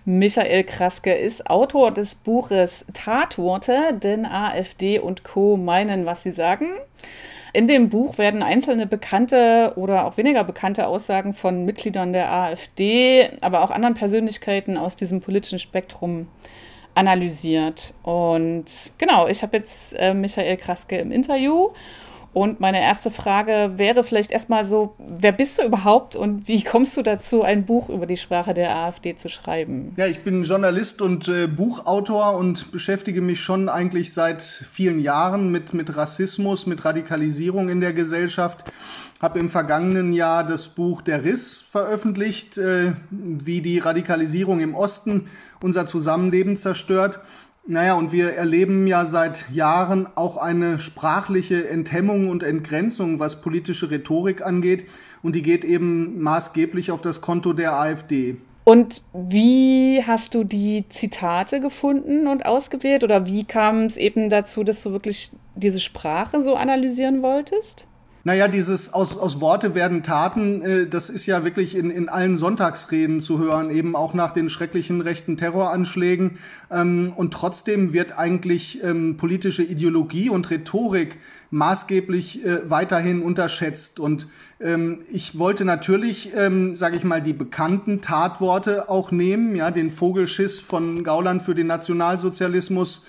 Michael Kraske ist Autor des Buches Tatworte, denn AfD und Co. meinen, was sie sagen. In dem Buch werden einzelne bekannte oder auch weniger bekannte Aussagen von Mitgliedern der AfD, aber auch anderen Persönlichkeiten aus diesem politischen Spektrum analysiert. Und genau, ich habe jetzt Michael Kraske im Interview. Und meine erste Frage wäre vielleicht erstmal so, wer bist du überhaupt und wie kommst du dazu, ein Buch über die Sprache der AfD zu schreiben? Ja, ich bin Journalist und Buchautor und beschäftige mich schon eigentlich seit vielen Jahren mit Rassismus, mit Radikalisierung in der Gesellschaft. Habe im vergangenen Jahr das Buch Der Riss veröffentlicht, wie die Radikalisierung im Osten unser Zusammenleben zerstört. Naja, und wir erleben ja seit Jahren auch eine sprachliche Enthemmung und Entgrenzung, was politische Rhetorik angeht. Und die geht eben maßgeblich auf das Konto der AfD. Und wie hast du die Zitate gefunden und ausgewählt? Oder wie kam es eben dazu, dass du wirklich diese Sprache so analysieren wolltest? Naja, dieses aus Worte werden Taten, das ist ja wirklich in allen Sonntagsreden zu hören, eben auch nach den schrecklichen rechten Terroranschlägen. Und trotzdem wird eigentlich politische Ideologie und Rhetorik maßgeblich weiterhin unterschätzt. Und ich wollte natürlich, sage ich mal, die bekannten Tatworte auch nehmen, ja, den Vogelschiss von Gauland für den Nationalsozialismus,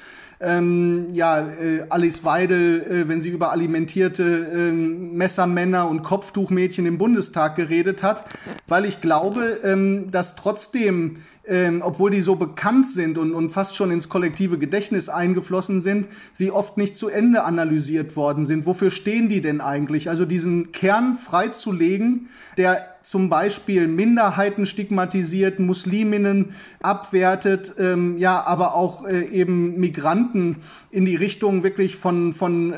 Alice Weidel, wenn sie über alimentierte Messermänner und Kopftuchmädchen im Bundestag geredet hat, weil ich glaube, dass trotzdem, obwohl die so bekannt sind und fast schon ins kollektive Gedächtnis eingeflossen sind, sie oft nicht zu Ende analysiert worden sind. Wofür stehen die denn eigentlich? Also diesen Kern freizulegen, der zum Beispiel Minderheiten stigmatisiert, Musliminnen abwertet, aber auch eben Migranten in die Richtung wirklich von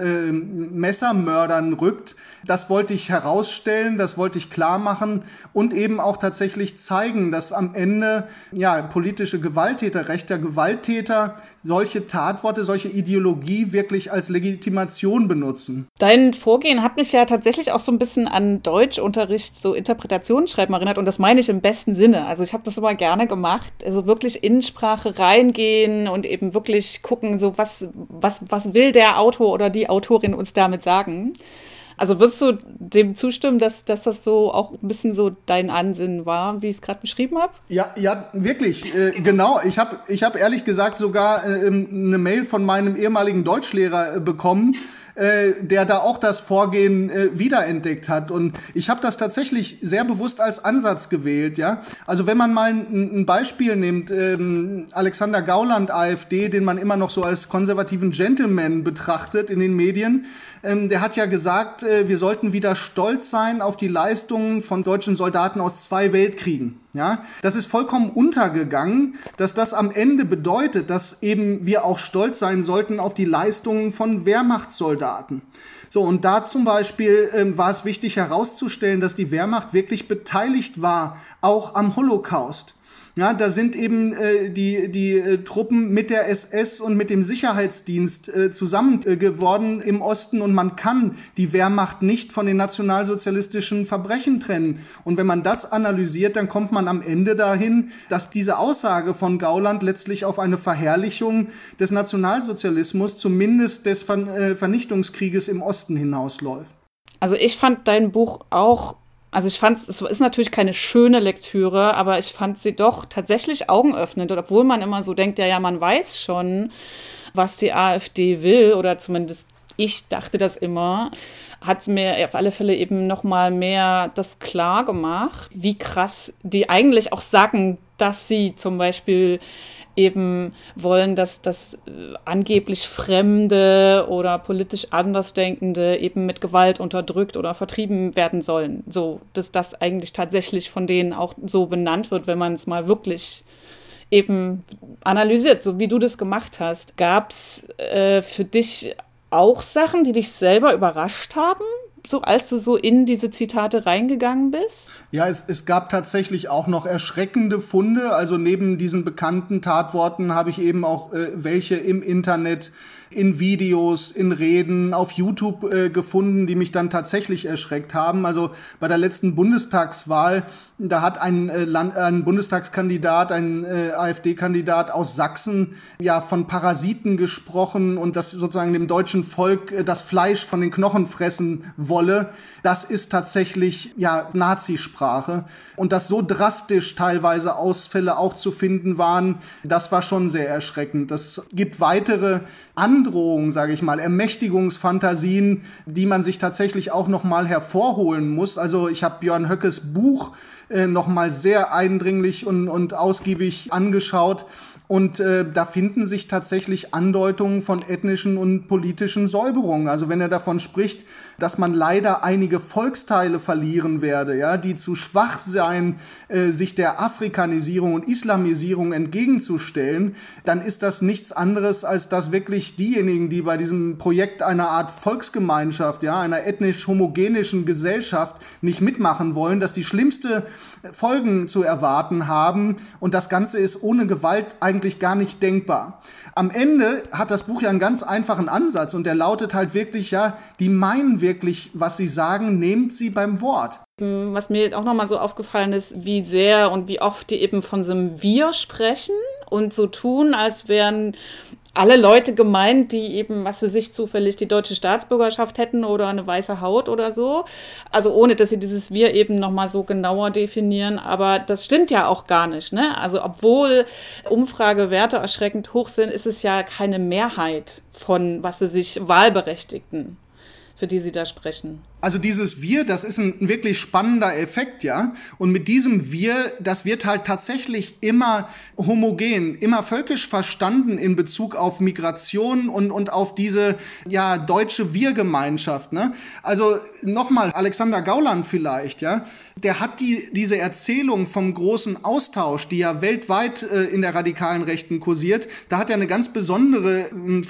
Messermördern rückt. Das wollte ich herausstellen, das wollte ich klar machen und eben auch tatsächlich zeigen, dass am Ende politische Gewalttäter, rechter Gewalttäter solche Tatworte, solche Ideologie wirklich als Legitimation benutzen. Dein Vorgehen hat mich ja tatsächlich auch so ein bisschen an Deutschunterricht, so Interpretationsschreiben erinnert und das meine ich im besten Sinne. Also ich habe das immer gerne gemacht, also wirklich in Sprache reingehen und eben wirklich gucken, so was will der Autor oder die Autorin uns damit sagen. Also würdest du dem zustimmen, dass das so auch ein bisschen so dein Ansinnen war, wie ich es gerade beschrieben habe? Ja, wirklich, genau. Ich hab ehrlich gesagt sogar eine Mail von meinem ehemaligen Deutschlehrer bekommen, der da auch das Vorgehen wiederentdeckt hat. Und ich habe das tatsächlich sehr bewusst als Ansatz gewählt. Ja, also wenn man mal ein Beispiel nimmt, Alexander Gauland, AfD, den man immer noch so als konservativen Gentleman betrachtet in den Medien, der hat ja gesagt, wir sollten wieder stolz sein auf die Leistungen von deutschen Soldaten aus 2 Weltkriegen. Ja, das ist vollkommen untergegangen, dass das am Ende bedeutet, dass eben wir auch stolz sein sollten auf die Leistungen von Wehrmachtssoldaten. So, und da zum Beispiel war es wichtig herauszustellen, dass die Wehrmacht wirklich beteiligt war, auch am Holocaust. Ja, da sind eben die Truppen mit der SS und mit dem Sicherheitsdienst zusammen geworden im Osten und man kann die Wehrmacht nicht von den nationalsozialistischen Verbrechen trennen. Und wenn man das analysiert, dann kommt man am Ende dahin, dass diese Aussage von Gauland letztlich auf eine Verherrlichung des Nationalsozialismus, zumindest des Vernichtungskrieges im Osten hinausläuft. Also ich fand dein Buch auch. Also ich fand, es ist natürlich keine schöne Lektüre, aber ich fand sie doch tatsächlich augenöffnend. Und obwohl man immer so denkt, ja, man weiß schon, was die AfD will, oder zumindest ich dachte das immer, hat es mir auf alle Fälle eben noch mal mehr das klar gemacht, wie krass die eigentlich auch sagen, dass sie zum Beispiel eben wollen, dass angeblich Fremde oder politisch Andersdenkende eben mit Gewalt unterdrückt oder vertrieben werden sollen. So, dass das eigentlich tatsächlich von denen auch so benannt wird, wenn man es mal wirklich eben analysiert, so wie du das gemacht hast. Gab es für dich auch Sachen, die dich selber überrascht haben? so als du so in diese Zitate reingegangen bist? Ja, es gab tatsächlich auch noch erschreckende Funde. Also neben diesen bekannten Tatworten habe ich eben auch welche im Internet, in Videos, in Reden, auf YouTube gefunden, die mich dann tatsächlich erschreckt haben. Also bei der letzten Bundestagswahl, da hat ein Bundestagskandidat, ein AfD-Kandidat aus Sachsen ja von Parasiten gesprochen und das sozusagen dem deutschen Volk das Fleisch von den Knochen fressen wolle. Das ist tatsächlich ja Nazisprache. Und dass so drastisch teilweise Ausfälle auch zu finden waren, das war schon sehr erschreckend. Das gibt weitere Androhungen, sage ich mal, Ermächtigungsfantasien, die man sich tatsächlich auch noch mal hervorholen muss. Also ich habe Björn Höckes Buch noch mal sehr eindringlich und ausgiebig angeschaut. Und da finden sich tatsächlich Andeutungen von ethnischen und politischen Säuberungen. Also wenn er davon spricht, dass man leider einige Volksteile verlieren werde, ja, die zu schwach seien, sich der Afrikanisierung und Islamisierung entgegenzustellen, dann ist das nichts anderes, als dass wirklich diejenigen, die bei diesem Projekt einer Art Volksgemeinschaft, ja, einer ethnisch homogenischen Gesellschaft nicht mitmachen wollen, dass die schlimmste Folgen zu erwarten haben. Und das Ganze ist ohne Gewalt eigentlich gar nicht denkbar. Am Ende hat das Buch ja einen ganz einfachen Ansatz und der lautet halt wirklich, ja, die meinen wirklich, was sie sagen, nehmt sie beim Wort. Was mir auch nochmal so aufgefallen ist, wie sehr und wie oft die eben von so einem Wir sprechen und so tun, als wären alle Leute gemeint, die eben, was für sich zufällig die deutsche Staatsbürgerschaft hätten oder eine weiße Haut oder so. Also ohne, dass sie dieses Wir eben nochmal so genauer definieren. Aber das stimmt ja auch gar nicht, ne? Also obwohl Umfragewerte erschreckend hoch sind, ist es ja keine Mehrheit von, was für sich Wahlberechtigten, für die sie da sprechen. Also dieses Wir, das ist ein wirklich spannender Effekt, ja. Und mit diesem Wir, das wird halt tatsächlich immer homogen, immer völkisch verstanden in Bezug auf Migration und auf diese, ja, deutsche Wir-Gemeinschaft, ne. Also nochmal, Alexander Gauland vielleicht, ja. Der hat diese Erzählung vom großen Austausch, die ja weltweit in der radikalen Rechten kursiert, da hat er eine ganz besondere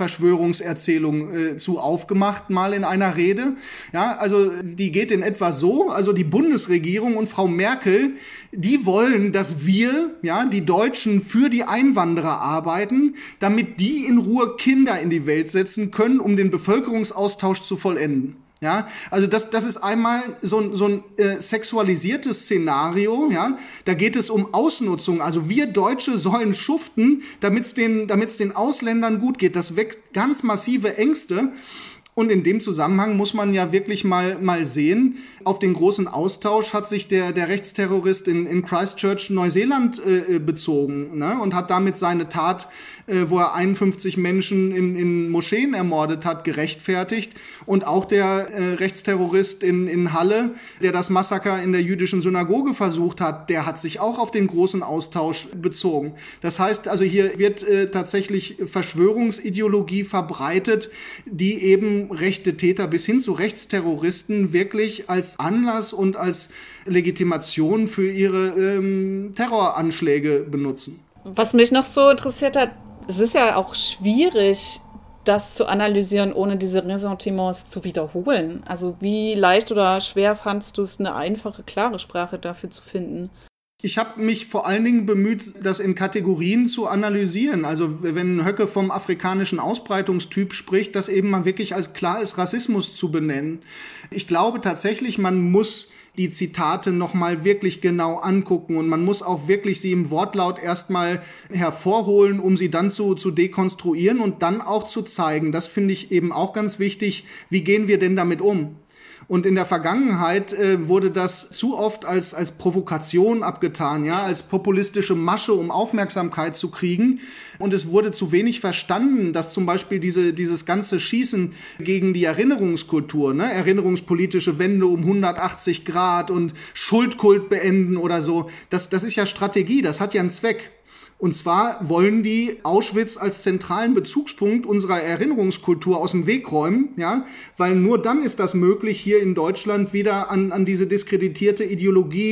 Verschwörungserzählung zu aufgemacht, mal in einer Rede, ja. Also die geht in etwa so, also die Bundesregierung und Frau Merkel, die wollen, dass wir, ja, die Deutschen für die Einwanderer arbeiten, damit die in Ruhe Kinder in die Welt setzen können, um den Bevölkerungsaustausch zu vollenden. Ja, also das ist einmal so ein sexualisiertes Szenario, ja. Da geht es um Ausnutzung. Also wir Deutsche sollen schuften, damit's den Ausländern gut geht. Das weckt ganz massive Ängste. Und in dem Zusammenhang muss man ja wirklich mal sehen, auf den großen Austausch hat sich der Rechtsterrorist in Christchurch, Neuseeland bezogen, ne? Und hat damit seine Tat, wo er 51 Menschen in Moscheen ermordet hat, gerechtfertigt. Und auch der Rechtsterrorist in Halle, der das Massaker in der jüdischen Synagoge versucht hat, der hat sich auch auf den großen Austausch bezogen. Das heißt, also hier wird tatsächlich Verschwörungsideologie verbreitet, die eben rechte Täter bis hin zu Rechtsterroristen wirklich als Anlass und als Legitimation für ihre Terroranschläge benutzen. Was mich noch so interessiert hat, es ist ja auch schwierig, das zu analysieren, ohne diese Ressentiments zu wiederholen. Also wie leicht oder schwer fandst du es, eine einfache, klare Sprache dafür zu finden? Ich habe mich vor allen Dingen bemüht, das in Kategorien zu analysieren. Also wenn Höcke vom afrikanischen Ausbreitungstyp spricht, das eben mal wirklich als klar ist, Rassismus zu benennen. Ich glaube tatsächlich, man muss die Zitate nochmal wirklich genau angucken und man muss auch wirklich sie im Wortlaut erstmal hervorholen, um sie dann zu dekonstruieren und dann auch zu zeigen. Das finde ich eben auch ganz wichtig. Wie gehen wir denn damit um? Und in der Vergangenheit wurde das zu oft als Provokation abgetan, ja, als populistische Masche, um Aufmerksamkeit zu kriegen. Und es wurde zu wenig verstanden, dass zum Beispiel dieses ganze Schießen gegen die Erinnerungskultur, ne, erinnerungspolitische Wende um 180 Grad und Schuldkult beenden oder so, das ist ja Strategie, das hat ja einen Zweck. Und zwar wollen die Auschwitz als zentralen Bezugspunkt unserer Erinnerungskultur aus dem Weg räumen, ja, weil nur dann ist das möglich, hier in Deutschland wieder an diese diskreditierte Ideologie,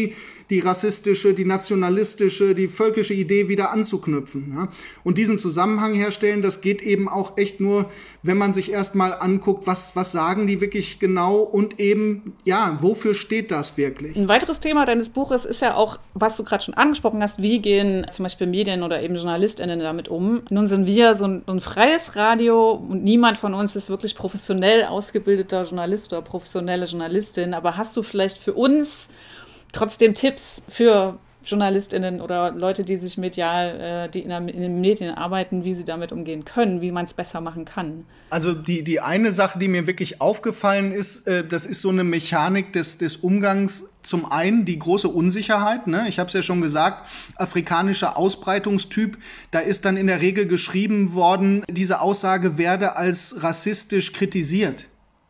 die rassistische, die nationalistische, die völkische Idee wieder anzuknüpfen. Ja? Und diesen Zusammenhang herstellen, das geht eben auch echt nur, wenn man sich erstmal anguckt, was sagen die wirklich genau und eben, ja, wofür steht das wirklich? Ein weiteres Thema deines Buches ist ja auch, was du gerade schon angesprochen hast, wie gehen zum Beispiel Medien oder eben JournalistInnen damit um? Nun sind wir so ein freies Radio und niemand von uns ist wirklich professionell ausgebildeter Journalist oder professionelle Journalistin, aber hast du vielleicht für uns trotzdem Tipps für JournalistInnen oder Leute, die sich medial, die in den Medien arbeiten, wie sie damit umgehen können, wie man es besser machen kann? Also die eine Sache, die mir wirklich aufgefallen ist, das ist so eine Mechanik des Umgangs. Zum einen die große Unsicherheit, ne? Ich habe es ja schon gesagt, afrikanischer Ausbreitungstyp, da ist dann in der Regel geschrieben worden, diese Aussage werde als rassistisch kritisiert.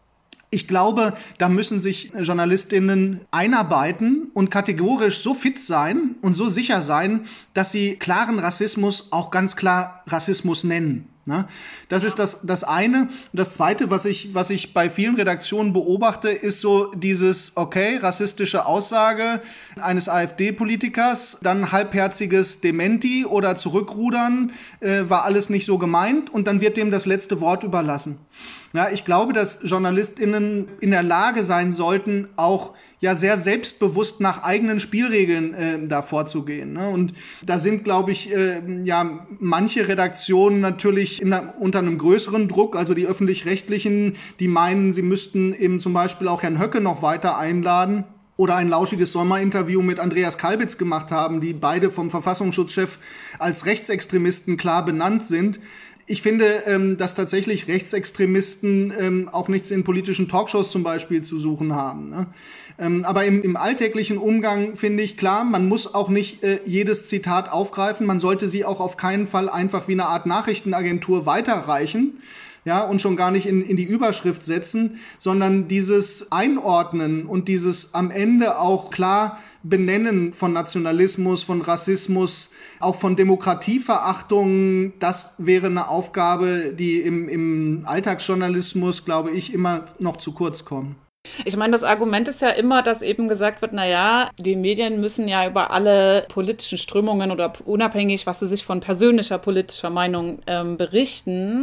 Ich glaube, da müssen sich JournalistInnen einarbeiten und kategorisch so fit sein und so sicher sein, dass sie klaren Rassismus auch ganz klar Rassismus nennen. Das ist das eine. Und das zweite, was ich bei vielen Redaktionen beobachte, ist so dieses, okay, rassistische Aussage eines AfD-Politikers, dann halbherziges Dementi oder Zurückrudern, war alles nicht so gemeint und dann wird dem das letzte Wort überlassen. Ja, ich glaube, dass JournalistInnen in der Lage sein sollten, auch ja sehr selbstbewusst nach eigenen Spielregeln da vorzugehen. Ne? Und da sind, glaube ich, ja manche Redaktionen natürlich unter einem größeren Druck, also die Öffentlich-Rechtlichen, die meinen, sie müssten eben zum Beispiel auch Herrn Höcke noch weiter einladen oder ein lauschiges Sommerinterview mit Andreas Kalbitz gemacht haben, die beide vom Verfassungsschutzchef als Rechtsextremisten klar benannt sind. Ich finde, dass tatsächlich Rechtsextremisten auch nichts in politischen Talkshows zum Beispiel zu suchen haben. Ne? Aber im alltäglichen Umgang finde ich klar, man muss auch nicht jedes Zitat aufgreifen. Man sollte sie auch auf keinen Fall einfach wie eine Art Nachrichtenagentur weiterreichen. Ja, und schon gar nicht in die Überschrift setzen, sondern dieses Einordnen und dieses am Ende auch klar Benennen von Nationalismus, von Rassismus, auch von Demokratieverachtung, das wäre eine Aufgabe, die im Alltagsjournalismus, glaube ich, immer noch zu kurz kommt. Ich meine, das Argument ist ja immer, dass eben gesagt wird, naja, die Medien müssen ja über alle politischen Strömungen oder unabhängig, was sie sich von persönlicher politischer Meinung berichten.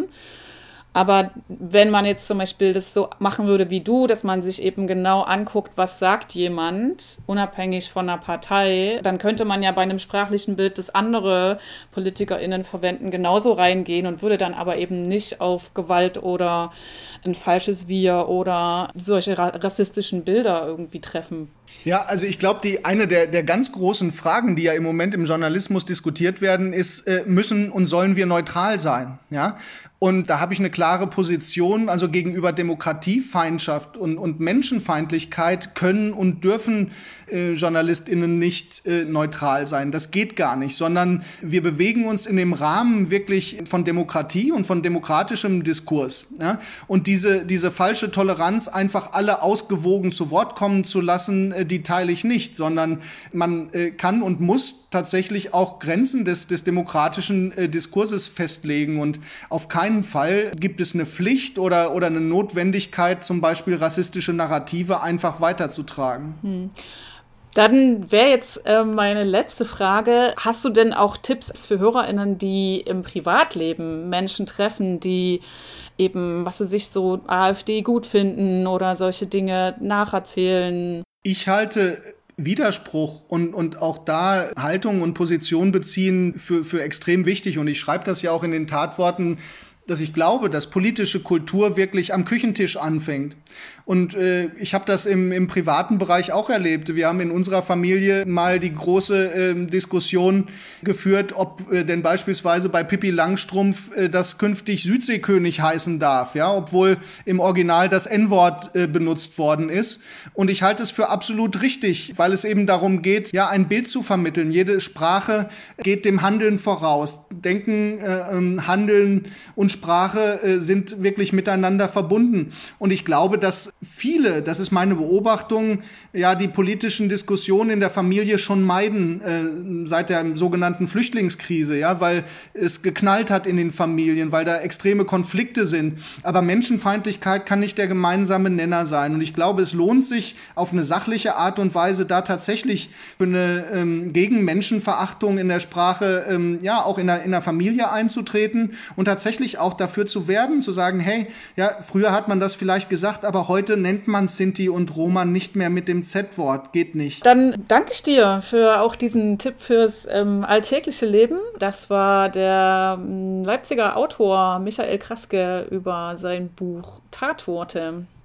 Aber wenn man jetzt zum Beispiel das so machen würde wie du, dass man sich eben genau anguckt, was sagt jemand, unabhängig von einer Partei, dann könnte man ja bei einem sprachlichen Bild, das andere PolitikerInnen verwenden, genauso reingehen und würde dann aber eben nicht auf Gewalt oder ein falsches Wir oder solche rassistischen Bilder irgendwie treffen. Ja, also ich glaube, eine der ganz großen Fragen, die ja im Moment im Journalismus diskutiert werden, ist, müssen und sollen wir neutral sein? Ja? Und da habe ich eine klare Position, also gegenüber Demokratiefeindschaft und Menschenfeindlichkeit können und dürfen JournalistInnen nicht neutral sein. Das geht gar nicht, sondern wir bewegen uns in dem Rahmen wirklich von Demokratie und von demokratischem Diskurs. Ja? Und diese falsche Toleranz, einfach alle ausgewogen zu Wort kommen zu lassen, die teile ich nicht, sondern man kann und muss tatsächlich auch Grenzen des demokratischen Diskurses festlegen und auf keinen Fall gibt es eine Pflicht oder eine Notwendigkeit, zum Beispiel rassistische Narrative einfach weiterzutragen. Dann wäre jetzt meine letzte Frage. Hast du denn auch Tipps für HörerInnen, die im Privatleben Menschen treffen, die eben, was sie sich so AfD gut finden oder solche Dinge nacherzählen? Ich halte Widerspruch und auch da Haltung und Position beziehen für extrem wichtig. Und ich schreibe das ja auch in den Tatworten, dass ich glaube, dass politische Kultur wirklich am Küchentisch anfängt. Und ich habe das im privaten Bereich auch erlebt. Wir haben in unserer Familie mal die große Diskussion geführt, ob denn beispielsweise bei Pippi Langstrumpf das künftig Südseekönig heißen darf, ja, obwohl im Original das N-Wort benutzt worden ist. Und ich halte es für absolut richtig, weil es eben darum geht, ja, ein Bild zu vermitteln. Jede Sprache geht dem Handeln voraus. Denken, Handeln und Sprache sind wirklich miteinander verbunden. Und ich glaube, dass viele, das ist meine Beobachtung, ja, die politischen Diskussionen in der Familie schon meiden seit der sogenannten Flüchtlingskrise, ja, weil es geknallt hat in den Familien, weil da extreme Konflikte sind. Aber Menschenfeindlichkeit kann nicht der gemeinsame Nenner sein. Und ich glaube, es lohnt sich auf eine sachliche Art und Weise da tatsächlich für eine gegen Menschenverachtung in der Sprache ja auch in der Familie einzutreten und tatsächlich auch dafür zu werben, zu sagen, hey, ja, früher hat man das vielleicht gesagt, aber heute nennt man Sinti und Roma nicht mehr mit dem Z-Wort. Geht nicht. Dann danke ich dir für auch diesen Tipp fürs alltägliche Leben. Das war der Leipziger Autor Michael Kraske über sein Buch Tatworte.